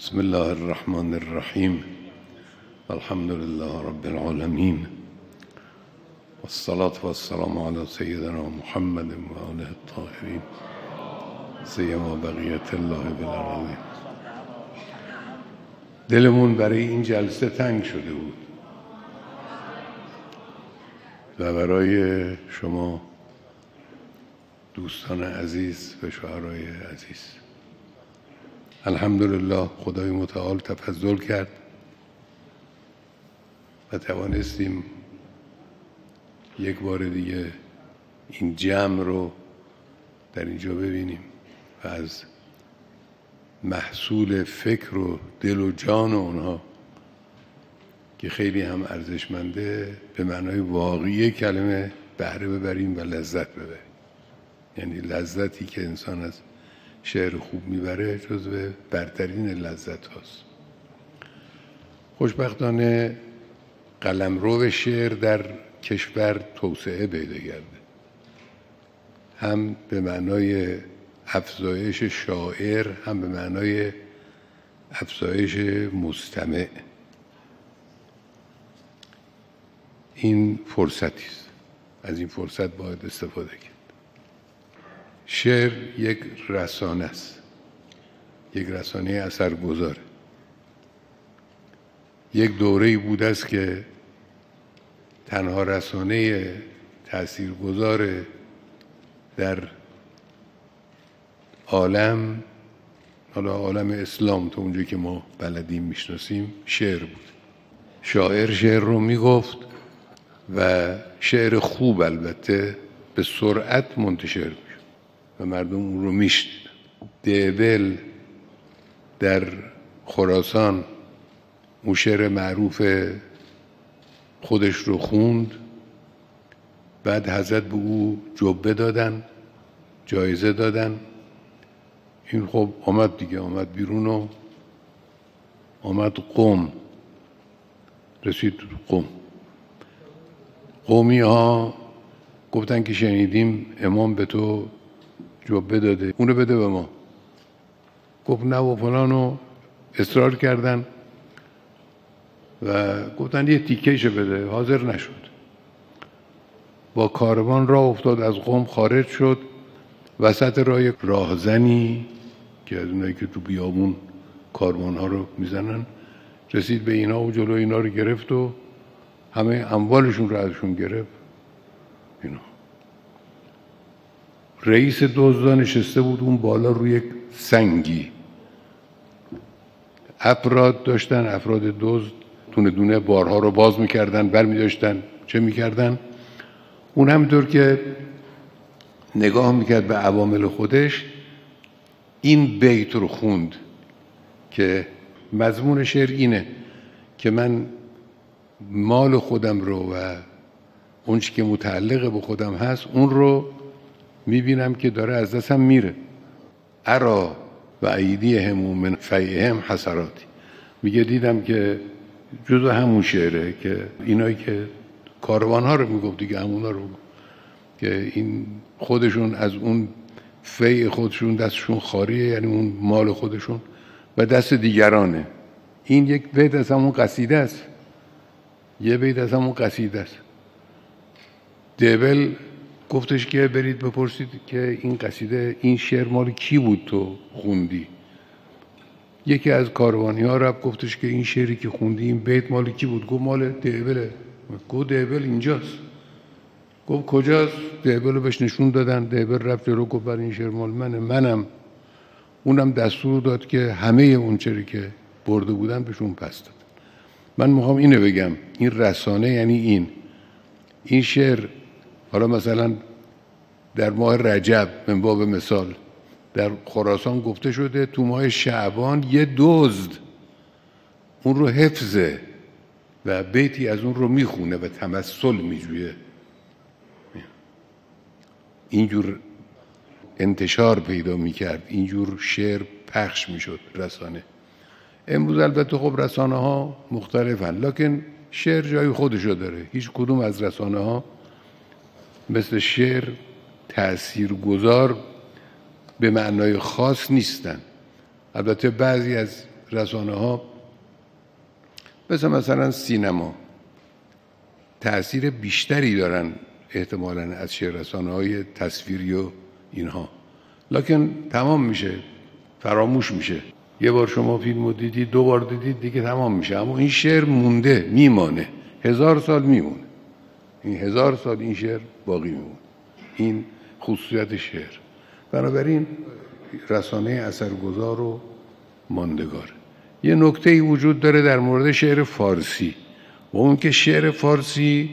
بسم الله الرحمن الرحیم الحمد لله رب العالمین والصلاة والسلام علی سیدنا محمد و آله الطاهرین سیما بقیت الله بالارضین. دلمون برای این جلسه تنگ شده بود و برای شما دوستان عزیز و شعرای عزیز. الحمدلله خدای متعال تفضل کرد و توانستیم یک بار دیگه این جمع رو در اینجا ببینیم و از محصول فکر و دل و جان اونها که خیلی هم ارزشمنده به معنای واقعی کلمه بهره ببریم و لذت ببریم. یعنی لذتی که انسان از شعر خوب میبره جزو برترین لذت هاست. خوشبختانه قلمرو شعر در کشور توسعه پیدا کرده، هم به معنای افزایش شاعر هم به معنای افزایش مستمع. این فرصتی است، از این فرصت باید استفاده کرد. شعر یک رسانه است، یک رسانه اثرگذاره. یک دوره‌ای بوده است که تنها رسانه تاثیرگذار در عالم، حالا عالم اسلام تا اونجایی که ما بلدیم میشناسیم، شعر بود. شاعر شعر رو میگفت و شعر خوب البته به سرعت منتشر میشد و مردم اون رو میشنیدن. دیبل در خراسان اون شعر معروف خودش رو خوند، بعد حضرت به او جبه دادن، جایزه دادن. این خب آمد دیگه، آمد بیرون و آمد قم، رسید قم. قومی ها گفتن که شنیدیم امام به تو جبه داده، اونو بده به ما. گفت نه و فلانو اصرار کردن و گفتن یه تیکهشو بده، حاضر نشد. با کاروان راه افتاد، از قم خارج شد. وسط راه یک راهزنی که از اونایی که تو بیابون کاروان ها رو میزنن رسید به اینا و جلو اینا رو گرفت و همه اموالشون رو ازشون گرفت. اینا رئیس دزدا نشسته بود اون بالا روی یک سنگی. افراد داشتن، افراد دزد دونه دونه بارها رو باز میکردن، برمی داشتن. چه میکردن؟ اون همینطور که نگاه میکرد به عوامل خودش این بیت رو خوند که مضمون شعر اینه که من مال خودم رو و اون چی که متعلق به خودم هست اون رو میبینم که داره از دستم میره. ارا و ایدیهم من فیهم حسراتی. میگه دیدم که جزو همون شعره که اینایی که کاروان ها رو میگفت دیگه، همونا رو که این خودشون از اون فیع خودشون دستشون خالیه، یعنی اون مال خودشون و دست دیگرانه. این یک بیت از همون قصیده است، یه بیت از همون قصیده است. دیبل گفتش که برید بپرسید که این قصیده، این شعر مال کی بود تو خوندی؟ یکی از کاروانی ها رفت گفتش که این شعری که خوندی، این بیت مال کی بود؟ گفت مال دیبله. گفت دیبل اینجاست. گفت کجاست؟ دیبل رو بهش نشون دادن. دیبل رفت جلو گفت برای این شعر مال منم. اونم دستور داد که همه اون چیزی که برده بودن بهشون پس دادن. من میخوام اینو بگم، این رسانه یعنی این شعر. حالا مثلا در ماه رجب من باب مثال در خراسان گفته شده تو ماه شعبان یه دزد اون رو حفظه و بیتی از اون رو میخونه و تمثل میجویه. اینجور انتشار پیدا میکرد، اینجور شعر پخش میشد رسانه. امروز البته خب رسانه ها مختلفن، لکن شعر جای خودشو داره. هیچ کدوم از رسانه ها مثل شعر تأثیرگذار به معنای خاص نیستن. البته بعضی از رسانه ها مثلا سینما تأثیر بیشتری دارن احتمالاً از شعر، رسانه های تصویری و اینها، لکن تمام میشه، فراموش میشه. یه بار شما فیلم رو دیدید، 2 بار دیدید، دیگه تمام میشه. اما این شعر مونده، میمانه، 1000 سال میمونه. این 1000 سال این شعر باقی میمونه. این خصوصیت شعر. بنابراین رسانه اثرگذار و ماندگار. یه نکته‌ای وجود داره در مورد شعر فارسی، و اون که شعر فارسی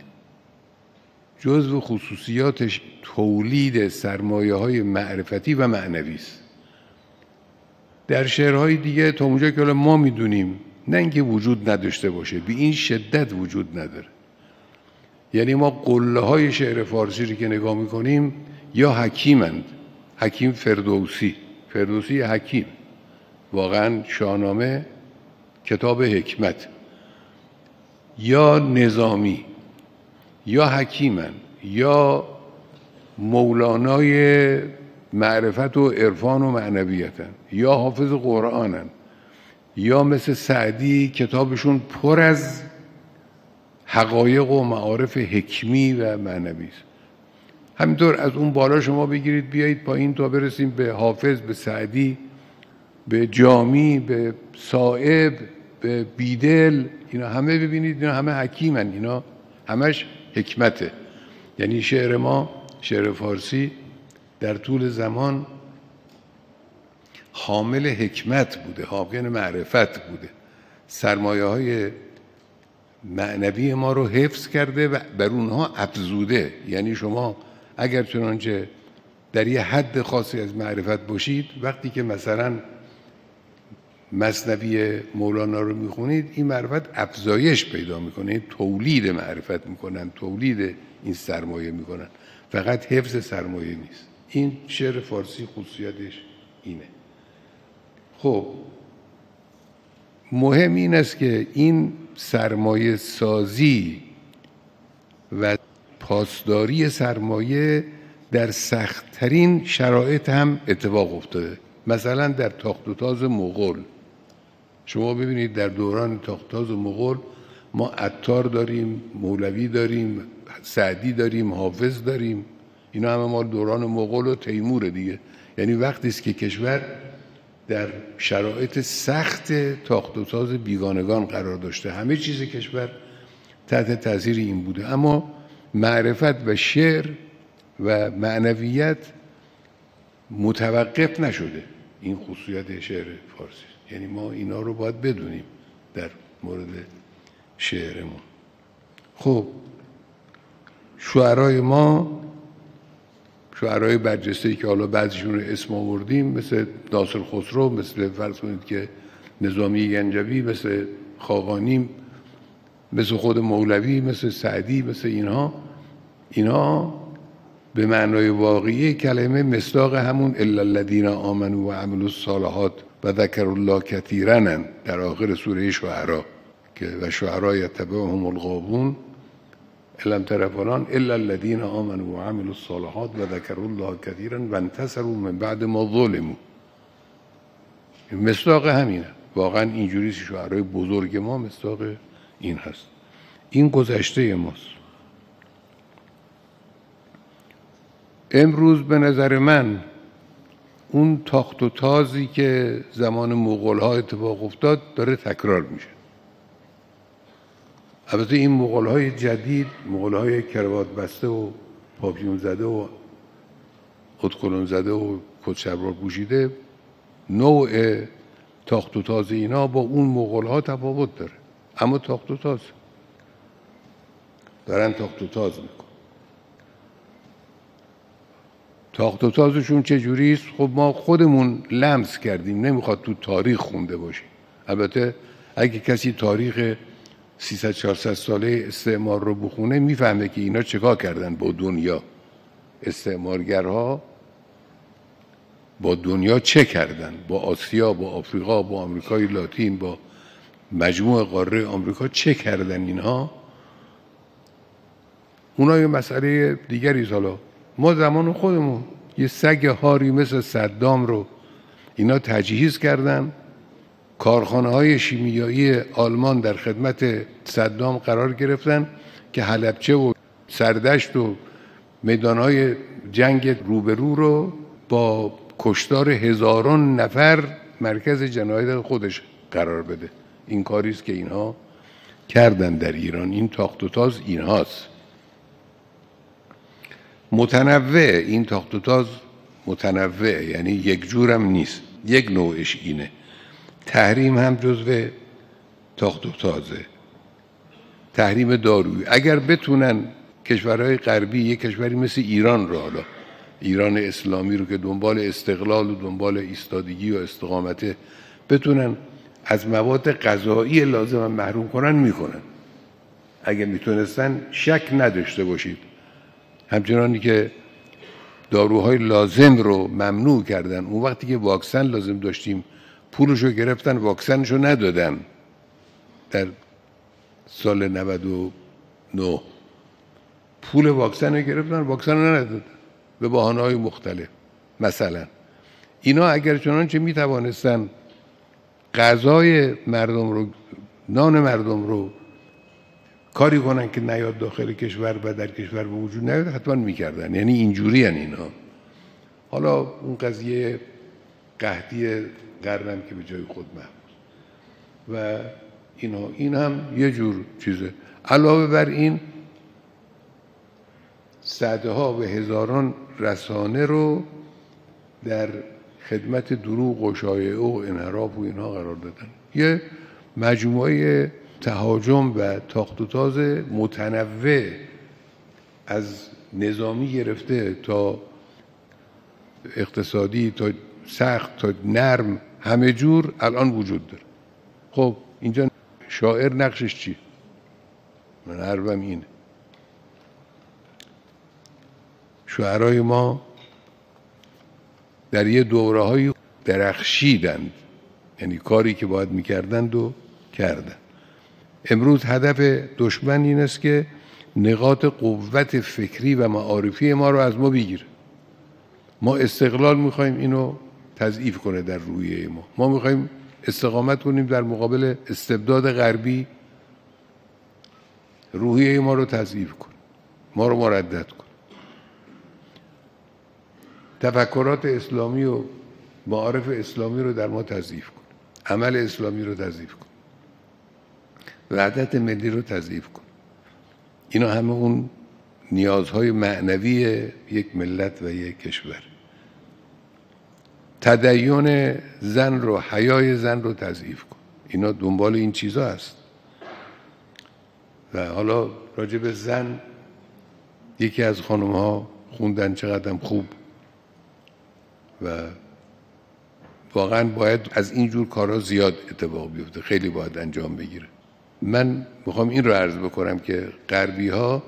جزو خصوصیاتش تولید سرمایه‌های معرفتی و معنوی است. در شعرهای دیگه تا اونجا که ما میدونیم نه اینکه وجود نداشته باشه، به این شدت وجود نداره. یعنی ما قله‌های شعر فارسی رو که نگاه میکنیم یا حکیمند، حکیم فردوسی حکیم، واقعا شاهنامه کتاب حکمت، یا نظامی، یا حکیمن، یا مولانای معرفت و عرفان و معنویتن، یا حافظ قرآنن، یا مثل سعدی کتابشون پر از حقایق و معارف حکمی و معنوی است. همینطور از اون بالا شما بگیرید بیایید پایین تا برسیم به حافظ، به سعدی، به جامی، به صائب، به بیدل، اینا همه ببینید اینا همه حکیمن، اینا همش حکمته. یعنی شعر ما، شعر فارسی در طول زمان حامل حکمت بوده، حامل معرفت بوده، سرمایه های معنوی ما رو حفظ کرده و بر اونها افزوده. یعنی شما اگر چنانچه در یه حد خاصی از معرفت باشید، وقتی که مثلا مثنوی مولانا رو میخونید، این معرفت افزایش پیدا میکنه، تولید معرفت میکنن، تولید این سرمایه میکنن، فقط حفظ سرمایه نیست. این شعر فارسی خصوصیتش اینه. خب مهم این است که این سرمایه سازی و پاسداری سرمایه در سخت‌ترین شرایط هم اتفاق افتاده. مثلا در تاخت و تاز مغول شما ببینید، در دوران تاخت و تاز مغول ما عطار داریم، مولوی داریم، سعدی داریم، حافظ داریم، اینا همه مال دوران مغول و تیمور دیگه. یعنی وقتی است که کشور در شرایط سخت تاخت و تاز بیگانگان قرار داشته، همه چیز کشور تحت تاثیر این بوده، اما معرفت و شعر و معنویت متوقف نشده. این خصوصیت شعر فارسی، یعنی ما اینا رو باید بدونیم در مورد شعرمون. خب شعرای ما، شعرهای برجسته‌ای که حالا بعضیشون رو اسم آوردیم، مثل ناصر خسرو، مثل فرض کنید که نظامی گنجوی، مثل خاقانی، مثل خود مولوی، مثل سعدی، مثل اینا به معنای واقعی کلمه مصداق همون الا الذین آمنوا و عملوا الصالحات و ذکروا الله کثیرا در آخر سوره شعراء که و شعراء یتبعهم الغاوون الم تر فلان الا الذین آمنوا و عملوا الصالحات و ذکروا الله کثیرا و انتصروا من بعد ما ظلموا. مصداق همینه. واقعا اینجوری شعرهای بزرگ ما مصداق این هست. این گذشته ماست. امروز به نظر من اون تاخت و تازی که زمان مغول‌ها اتفاق افتاد داره تکرار میشه. البته این مغول‌های جدید، مغول‌های کراوات بسته و پاپیون زده و خودکلون زده و کتشلوار پوشیده، نوع تاخت و تاز اینا با اون مغول‌ها تفاوت داره، اما تاخت و تاز دارن تاخت و تاز میکنن. تاخت و تازشون چجوری است؟ خب ما خودمون لمس کردیم، نمیخواد تو تاریخ خونده باشیم. البته اگه کسی تاریخ 300-400 ساله استعمار رو بخونه میفهمه که اینا چیکار کردن با دنیا. استعمارگرها با دنیا چه کردن؟ با آسیا، با آفریقا، با آمریکای لاتین، با مجموع قاره آمریکا چه کردن اینها؟ اونا یه مسئله دیگری. حالا ما زمان خودمون یه سگ هاری مثل صدام رو اینا تجهیز کردن، کارخانه‌های شیمیایی آلمان در خدمت صدام قرار گرفتن که حلبچه و سردشت و میدانهای جنگ روبرو رو با کشتار هزاران نفر مرکز جنایت خودش قرار بده. این کاری است که اینها کردن در ایران. این تاخت و تاز اینهاست. متنوع، این تاخت و تاز متنوع، یعنی یک جورم نیست، یک نوعش اینه. تحریم هم جزو تاخت و تازه، تحریم دارویی. اگر بتونن کشورهای غربی، یک کشوری مثل ایران رو، حالا ایران اسلامی رو که دنبال استقلال و دنبال ایستادگی و استقامته، بتونن از مواد غذایی لازم محروم کنن، میکنن. اگر میتونستن شک نداشته باشید. همچنانی که داروهای لازم رو ممنوع کردن، اون وقتی که واکسن لازم داشتیم پولشو گرفتن، واکسنشو ندادن. در سال 99 پول واکسن رو گرفتن، واکسن رو ندادن به بهانه‌های مختلف. مثلا اینا اگر چنانچه میتوانستن غذای مردم رو، نان مردم رو کاری کنن که نیاد داخل کشور و در کشور به وجود نیاد، حتما میکردن. یعنی اینجوری هن اینا. حالا اون قضیه قحطی قرنم که به جای خود محفوظ و اینا، این هم یه جور چیزه. علاوه بر این صدها و هزاران رسانه رو در خدمت دروغ و شایعه و انحراف و اینها قرار دادن. یه مجموعه تهاجم و تاخت و تاز متنوع، از نظامی گرفته تا اقتصادی تا سخت تا نرم، همه جور الان وجود داره. خب اینجا شاعر نقشش چیه؟ من حرفم اینه. شاعرای ما در یه دوره‌های درخشیدند، یعنی کاری که باید میکردند و کردند. امروز هدف دشمن این است که نقاط قوت فکری و معارفی ما رو از ما بگیره. ما استقلال میخوایم اینو تضعیف کنه در روحیه ما. ما میخوایم استقامت کنیم در مقابل استبداد غربی، روحیه ما رو تضعیف کنه، ما رو مردد کنه. تفکرات اسلامی و معارف اسلامی رو در ما تضعیف کنه، عمل اسلامی رو تضعیف کنه، وحدت ملی رو تضعیف کنه. اینا همه اون نیازهای معنوی یک ملت و یک کشور. تدین زن رو، حیای زن رو تضعیف کن. اینا دنبال این چیزا هست. و حالا راجع به زن یکی از خانم ها خوندن چقدر خوب و واقعا باید از این جور کارها زیاد اتفاق بیفته، خیلی باید انجام بگیره. من میخوام این رو عرض بکنم که غربی ها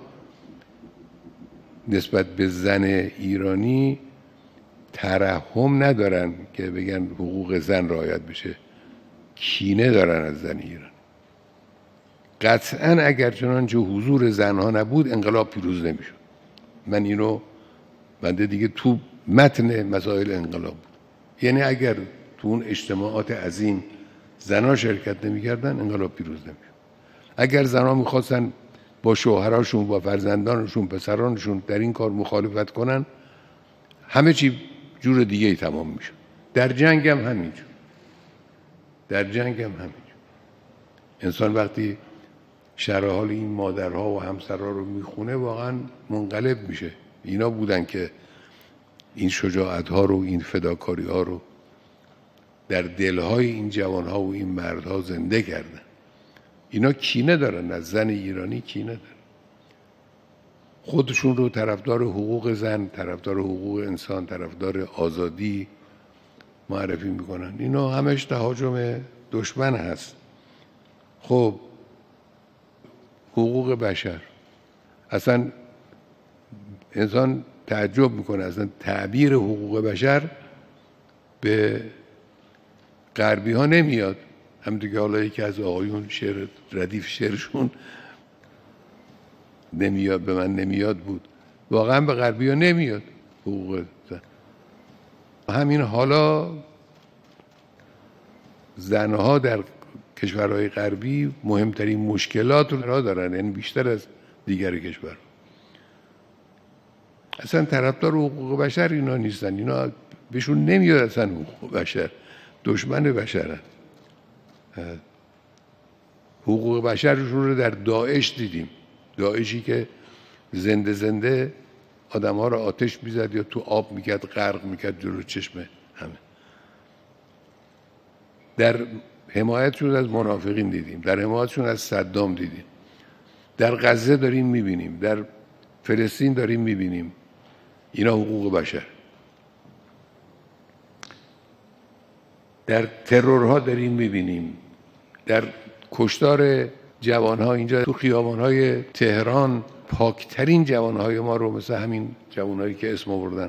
نسبت به زن ایرانی ترحم ندارن که بگن حقوق زن رعایت بشه، کینه دارن از زن ایران. قطعا اگر چنانچه حضور زنها نبود انقلاب پیروز نمیشد. من اینو بنده دیگه تو متن مسائل انقلاب بود. یعنی اگر تو اون اجتماعات عظیم زنها شرکت نمی‌کردن انقلاب پیروز نمیشد. اگر زنها می‌خواستن با شوهراشون، با فرزندانشون، پسرانشون در این کار مخالفت کنن، همه چی جور دیگه ای تمام میشه. در جنگ هم همینجور. انسان وقتی شرح حال این مادرها و همسرها رو میخونه واقعا منقلب میشه. اینا بودن که این شجاعتها رو، این فداکاریها رو در دلهای این جوانها و این مردها زنده کردن. اینا کینه دارن از زن ایرانی، کینه دارن. خودشون رو طرفدار حقوق زن، طرفدار حقوق انسان، طرفدار آزادی معرفی میکنن. اینا همش تهاجم دشمن هست. خب حقوق بشر، اصلا انسان تعجب میکنه، اصلا تعبیر حقوق بشر به غربی ها نمیاد. هم دیگه حالا یکی از آقایون شعر ردیف شعرشون نمیاد، به من نمیاد بود، واقعا به غربی ها نمیاد حقوق زن. همین حالا زنها در کشورهای غربی مهمترین مشکلات رو دارن، یعنی بیشتر از دیگر کشور. اصلا طرفدار حقوق بشر اینا نیستن، اینا بهشون نمیاد اصلا حقوق بشر، دشمن بشرن. حقوق بشرشون رو در داعش دیدیم، داعشی که زنده زنده آدم ها رو آتش میزد یا تو آب میکرد، غرق میکرد جلو چشم همه. در حمایتشون از منافقین دیدیم، در حمایتشون از صدام دیدیم، در غزه داریم میبینیم، در فلسطین داریم میبینیم. اینا حقوق بشر. در ترورها داریم میبینیم، در کشتار جوانها اینجا تو خیابانهای تهران، پاکترین جوانهای ما رو مثل همین جوانهایی که اسم آوردن،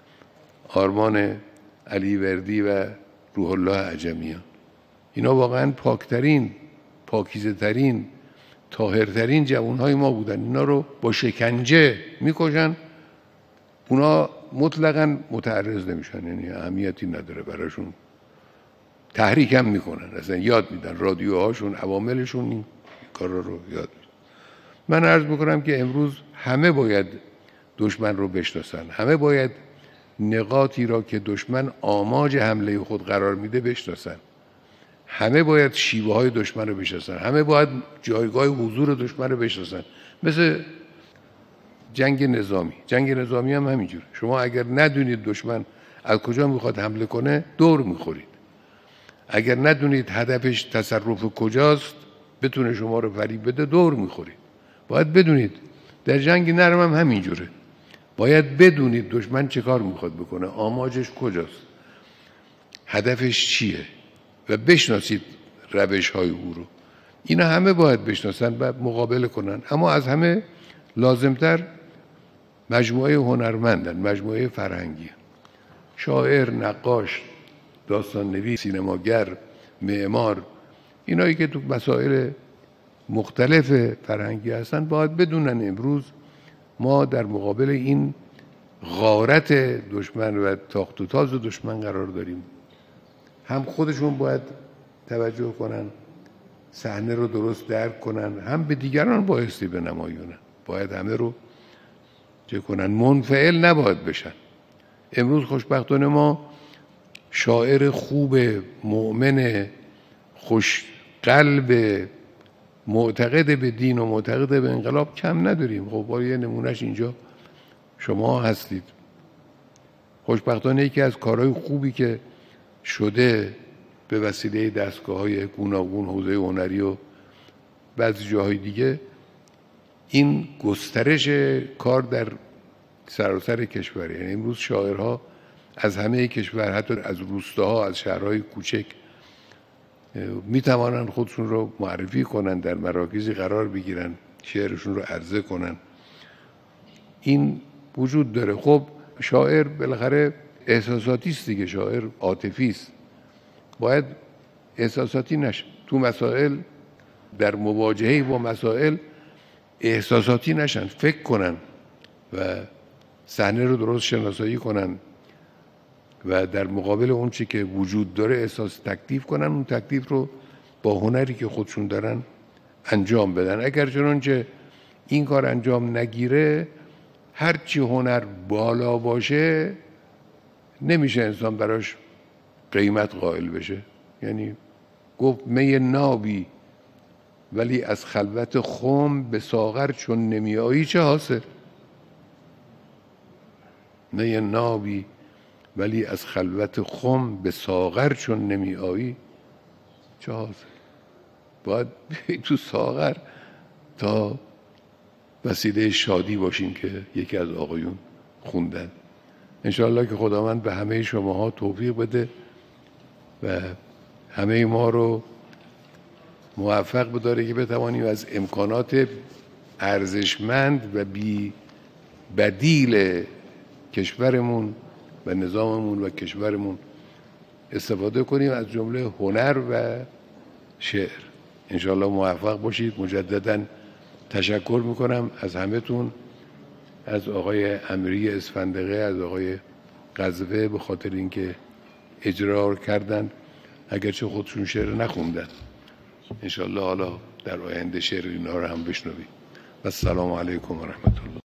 آرمان علی وردی و روح الله عجمیان، اینا واقعا پاکترین، پاکیزه ترین، طاهرترین جوانهای ما بودن. اینا رو با شکنجه میکشن، اونا مطلقاً متعرض نمیشن، یعنی اهمیتی نداره براشون، تحریک هم میکنن، اصلا یاد میدن، رادیوهاشون، عواملشون این کارا رو یاد میدن. من عرض میکنم که امروز همه باید دشمن رو بشناسن، همه باید نقاطی را که دشمن آماج حمله خود قرار میده بشناسن، همه باید شیوه های دشمن رو بشناسن، همه باید جایگاه حضور دشمن رو بشناسن. مثل جنگ نظامی هم همینجور. شما اگر ندونید دشمن از کجا میخواد حمله کنه، دور میخورید. اگر ندونید هدفش تصرف کجاست، بتونه شما رو فریب بده، دور میخورید. باید بدونید. در جنگ نرم هم همینجوره. باید بدونید دشمن چه کار میخواد بکنه، آماجش کجاست، هدفش چیه و بشناسید روش های او رو. اینا همه باید بشناسن و مقابله کنن. اما از همه لازمتر مجموعه هنرمندن، مجموعه فرهنگی، شاعر، نقاش، داستان نویس، سینماگر، معمار، اینایی که تو مسائل مختلف فرهنگی هستن باید بدونن امروز ما در مقابل این غارت دشمن و تاخت و تاز دشمن قرار داریم. هم خودشون باید توجه کنن، صحنه رو درست درک کنن، هم به دیگران بایستی بنمایونن. باید همه رو چه کنن، منفعل نباید بشن. امروز خوشبختانه ما شاعر خوب، مؤمن، خوش قلب، معتقد به دین و معتقد به انقلاب کم نداریم. خب با یه نمونهش اینجا شما هستید. خوشبختانه یکی از کارهای خوبی که شده به وسیله دستگاه‌های گوناگون، حوزه هنری و بعضی جاهای دیگه، این گسترش کار در سراسر کشور. یعنی امروز شاعرها از همه کشور، حتی از روستاها، از شهرهای کوچک، میتوانند خودشون رو معرفی کنن، در مراکزی قرار بگیرن، شعرشون رو عرضه کنن. این وجود داره. خب شاعر بالاخره احساساتی است دیگه، شاعر عاطفی است. باید احساساتی نشه تو مسائل، در مواجهه با مسائل احساساتی نشن، فکر کنن و صحنه رو درست شناسایی کنن و در مقابل اون چی که وجود داره احساس تکلیف کنن، اون تکلیف رو با هنری که خودشون دارن انجام بدن. اگر چنانچه این کار انجام نگیره، هرچی هنر بالا باشه نمیشه انسان براش قیمت قائل بشه. یعنی گفت می نابی ولی از خلوت خم به ساغر چون نمی آیی چه حاصل؟ می نابی ولی از خلوت خم به ساغر چون نمی آیی چه حاصل؟ باید تو ساغر تا وسیله شادی باشیم که یکی از آقایون خوندن. انشاءالله که خداوند به همه شماها توفیق بده و همه ما رو موفق بداره که بتوانیم از امکانات ارزشمند و بی بدیل کشورمون و نظاممون و کشورمون استفاده کنیم، از جمله هنر و شعر. انشاءالله موفق باشید. مجدداً تشکر میکنم از همه‌تون، از آقای امیری اسفندقه، از آقای قزوه به خاطر اینکه اجرا کردن، اگرچه خودشون شعر نخوندن. انشالله حالا در آینده شعر اینا رو هم بشنویم. و السلام علیکم و رحمت الله.